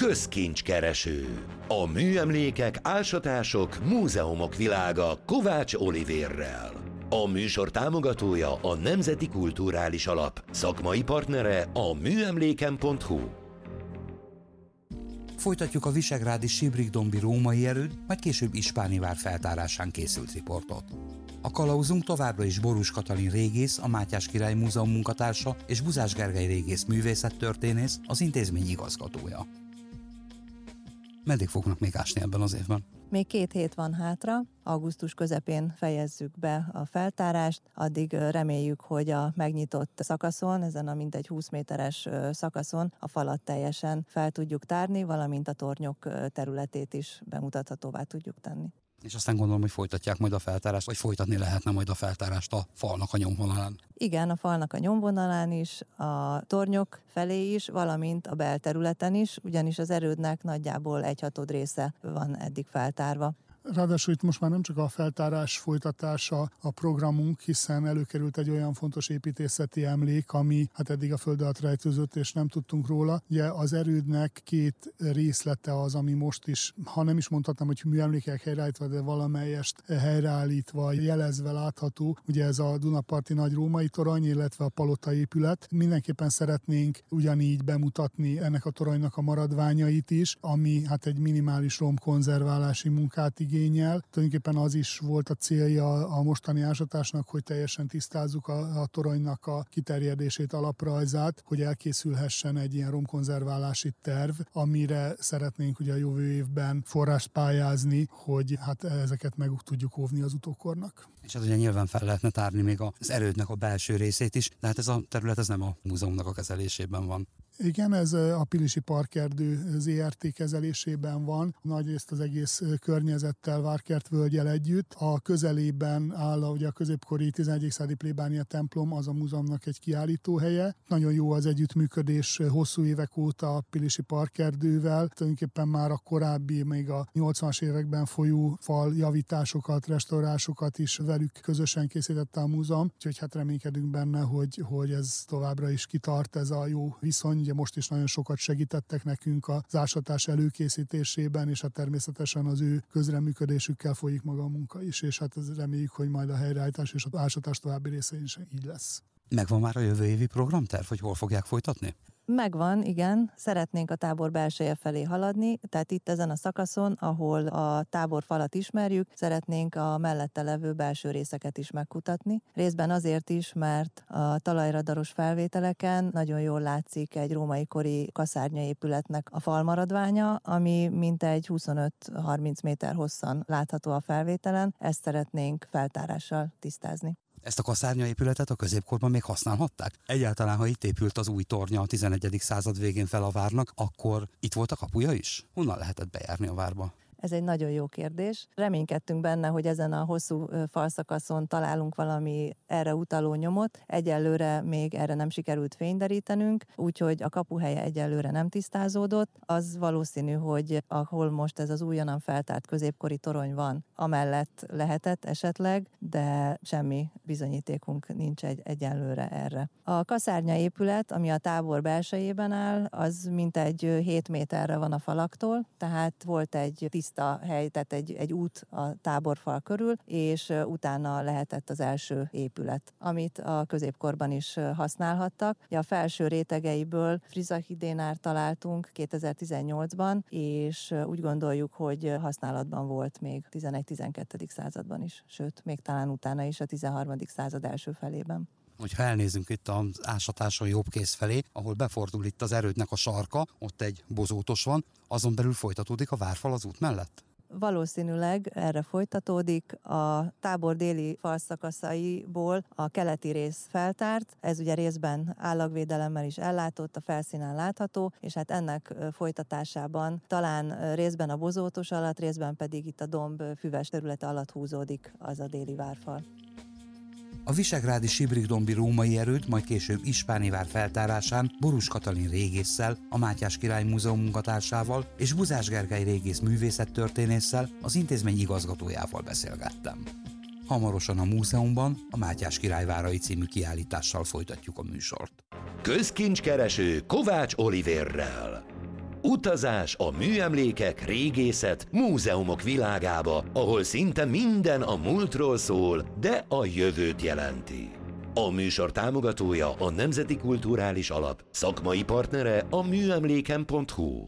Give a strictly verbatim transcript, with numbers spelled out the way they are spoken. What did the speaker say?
Közkincskereső. A műemlékek, ásatások, múzeumok világa Kovács Olivérrel. A műsor támogatója a Nemzeti Kulturális Alap, szakmai partnere a műemléken pont hu. Folytatjuk a visegrádi Sibrikdombi római erőd, majd később Ispáni vár feltárásán készült riportot. A kalauzunk továbbra is Borús Katalin régész, a Mátyás Király Múzeum munkatársa és Buzás Gergely régész művészettörténész, az intézmény igazgatója. Meddig fognak még ásni ebben az évben? Még két hét van hátra, augusztus közepén fejezzük be a feltárást, addig reméljük, hogy a megnyitott szakaszon, ezen a mintegy húsz méteres szakaszon a falat teljesen fel tudjuk tárni, valamint a tornyok területét is bemutathatóvá tudjuk tenni. És aztán gondolom, hogy folytatják majd a feltárást, vagy folytatni lehetne majd a feltárást a falnak a nyomvonalán. Igen, a falnak a nyomvonalán is, a tornyok felé is, valamint a belterületen is, ugyanis az erődnek nagyjából egy hatod része van eddig feltárva. Ráadásul itt most már nem csak a feltárás folytatása a programunk, hiszen előkerült egy olyan fontos építészeti emlék, ami hát eddig a föld alatt rejtőzött, és nem tudtunk róla. Ugye az erődnek két részlete az, ami most is, ha nem is mondhatnám, hogy műemlékek helyreállítva, de valamelyest helyreállítva, jelezve látható. Ugye ez a Dunaparti nagy római torony, illetve a palota épület. Mindenképpen szeretnénk ugyanígy bemutatni ennek a toronynak a maradványait is, ami hát egy minimális romkonzerválási munkát igényel. Tulajdonképpen az is volt a célja a mostani ásatásnak, hogy teljesen tisztázzuk a, a toronynak a kiterjedését, alaprajzát, hogy elkészülhessen egy ilyen romkonzerválási terv, amire szeretnénk ugye a jövő évben forrást pályázni, hogy hát ezeket meg tudjuk óvni az utókornak. És hát ugye nyilván fel lehetne tárni még az erődnek a belső részét is, de hát ez a terület ez nem a múzeumnak a kezelésében van. Igen, ez a Pilisi Parkerdő zé er té kezelésében van, nagyrészt az egész környezettel, Várkertvölgyel együtt. A közelében áll a, ugye a középkori tizenegyedik századi plébánia templom, az a múzeumnak egy kiállítóhelye. Nagyon jó az együttműködés hosszú évek óta a Pilisi Parkerdővel. Tulajdonképpen már a korábbi, még a nyolcvanas években folyó faljavításokat, restaurásokat is velük közösen készítette a múzeum. Úgyhogy hát reménykedünk benne, hogy, hogy ez továbbra is kitart, ez a jó viszony. Ugye most is nagyon sokat segítettek nekünk az ásatás előkészítésében, és hát természetesen az ő közreműködésükkel folyik maga a munka is, és hát reméljük, hogy majd a helyreállítás és az ásatás további részein is így lesz. Megvan már a jövő évi programterv, hogy hol fogják folytatni? Megvan, igen. Szeretnénk a tábor belseje felé haladni, tehát itt ezen a szakaszon, ahol a tábor falat ismerjük, szeretnénk a mellette levő belső részeket is megkutatni. Részben azért is, mert a talajradaros felvételeken nagyon jól látszik egy római kori kaszárnyaépületnek a falmaradványa, ami mintegy huszonöt-harminc méter hosszan látható a felvételen. Ezt szeretnénk feltárással tisztázni. Ezt a kaszárnyaépületet a középkorban még használhatták? Egyáltalán, ha itt épült az új tornya a tizenegyedik század végén fel a várnak, akkor itt volt a kapuja is? Honnan lehetett bejárni a várba? Ez egy nagyon jó kérdés. Reménykedtünk benne, hogy ezen a hosszú falszakaszon találunk valami erre utaló nyomot. Egyelőre még erre nem sikerült fényderítenünk, úgyhogy a kapuhelye egyelőre nem tisztázódott. Az valószínű, hogy ahol most ez az újonnan feltárt középkori torony van, amellett lehetett esetleg, de semmi bizonyítékunk nincs egy, egyelőre erre. A kaszárnya épület, ami a tábor belsejében áll, az mintegy hét méterre van a falaktól, tehát volt egy tiszta hely, tehát egy, egy út a táborfal körül, és utána lehetett az első épület, amit a középkorban is használhattak. A felső rétegeiből frizahidénár találtunk kétezer-tizennyolcban, és úgy gondoljuk, hogy használatban volt még tizenegy-tizenkettedik században is, sőt, még talán utána is a tizenharmadik század első felében. Hogyha elnézünk itt az ásatáson jobbkész felé, ahol befordul itt az erődnek a sarka, ott egy bozótos van, azon belül folytatódik a várfal az út mellett? Valószínűleg erre folytatódik. A tábor déli falszakaszaiból a keleti rész feltárt, ez ugye részben állagvédelemmel is ellátott, a felszínen látható, és hát ennek folytatásában talán részben a bozótos alatt, részben pedig itt a domb füves területe alatt húzódik az a déli várfal. A visegrádi Sibrikdombi római erőd, majd később Ispáni vár feltárásán Borús Katalin régésszel, a Mátyás Király Múzeum munkatársával és Buzás Gergely régész művészettörténésszel, az intézmény igazgatójával beszélgettem. Hamarosan a múzeumban a Mátyás Király várai című kiállítással folytatjuk a műsort. Közkincskereső Kovács Olivérrel. Utazás a műemlékek, régészet, múzeumok világába, ahol szinte minden a múltról szól, de a jövőt jelenti. A műsor támogatója a Nemzeti Kulturális Alap, szakmai partnere a műemléken pont hu.